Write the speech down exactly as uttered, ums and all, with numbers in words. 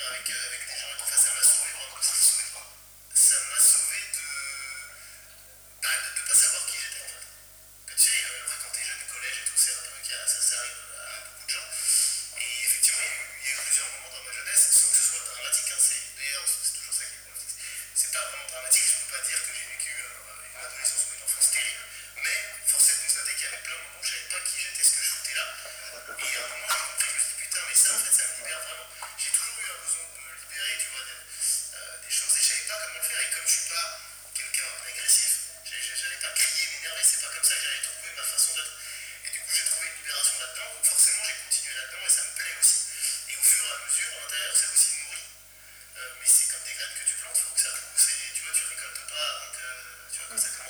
avec, euh, avec des gens et tout. Enfin, ça m'a sauvé vraiment. Ça m'a sauvé de quoi? Ça m'a sauvé de. Bah, de ne pas savoir qui j'étais en fait. Que tu sais, euh, après, quand t'es jeune, collège et tout, c'est un peu qu'il y a- ça, ça arrive à beaucoup de gens. Et effectivement, il y, a eu, il y a eu plusieurs moments dans ma jeunesse, sans que ce soit dramatique, hein, c'est, d'ailleurs, c'est toujours ça qui est dramatique. C'est pas vraiment dramatique, je peux pas dire que j'ai vécu euh, une adolescence ou une enfance terrible, mais force est de constater qu'il y avait plein de moments où je savais pas qui j'étais, ce que je foutais là. Et à un moment, j'ai compris, je me suis dit, putain, mais ça, en fait, ça me libère vraiment. J'ai toujours eu un besoin de me libérer, tu vois, de, euh, des choses, et je savais pas comment le faire. Et comme je suis pas quelqu'un d'agressif, j'allais pas crier, m'énerver, c'est pas comme ça que j'allais trouver ma façon d'être. Et du coup, j'ai trouvé une libération là-dedans, donc forcément, j'ai continué là-dedans, et ça me plaît aussi. Et au fur et à mesure, à l'intérieur, ça aussi nourrit. Euh, mais c'est comme des graines que tu plantes, il faut que ça pousse, et tu vois, tu récoltes pas avant que, tu vois, que ça commence